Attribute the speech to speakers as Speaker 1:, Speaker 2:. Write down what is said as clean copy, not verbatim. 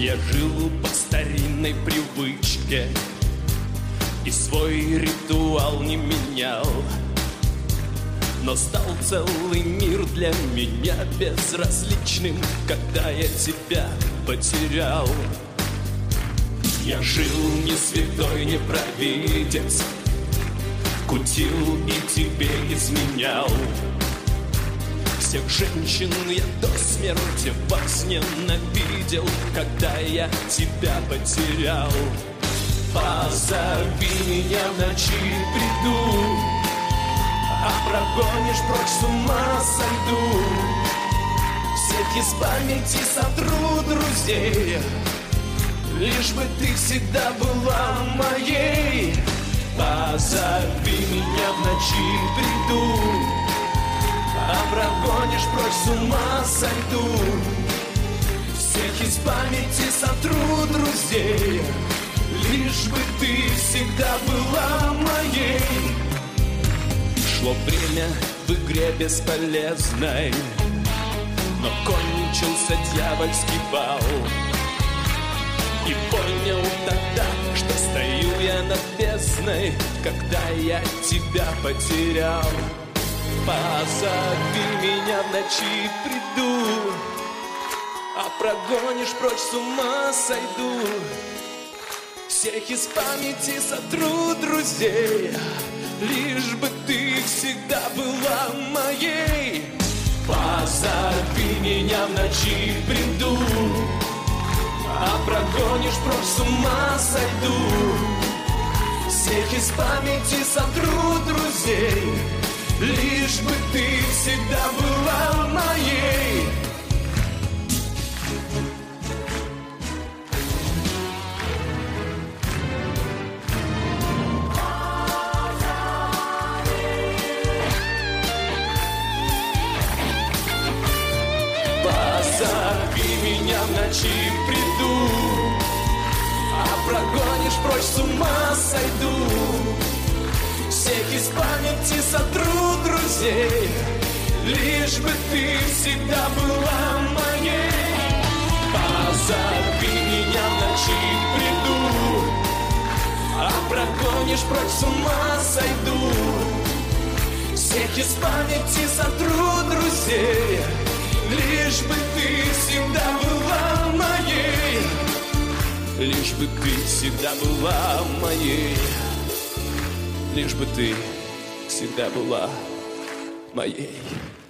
Speaker 1: Я жил по старинной привычке и свой ритуал не менял. Но стал целый мир для меня безразличным, когда я тебя потерял. Я жил не святой, не провидец, кутил и тебе изменял. Всех женщин я до смерти возненавидел, когда я тебя потерял. Позови меня в ночи, приду, а прогонишь прочь, с ума сойду. Всех из памяти сотру друзей, лишь бы ты всегда была моей. Позови меня в ночи, приду, а прогонишь прочь, с ума сойду. Всех из памяти сотру друзей, лишь бы ты всегда была моей. Шло время в игре бесполезной, но кончился дьявольский бал. И понял тогда, что стою я над бездной, когда я тебя потерял. Позови меня в ночи, приду, а прогонишь прочь, с ума сойду. Всех из памяти сотру друзей, лишь бы ты всегда была моей. Позови меня в ночи, приду, а прогонишь прочь, с ума сойду. Всех из памяти сотру друзей, лишь бы ты всегда была моей. Позови меня в ночи, приду, а прогонишь прочь, с ума сойду. Всех из памяти сотру друзей, лишь бы ты всегда была моей. Позови меня в ночи, приду, а прогонишь прочь, с ума сойду. Всех из памяти сотру друзей, лишь бы ты всегда была моей. Лишь бы ты всегда была моей. Лишь бы ты всегда была моей.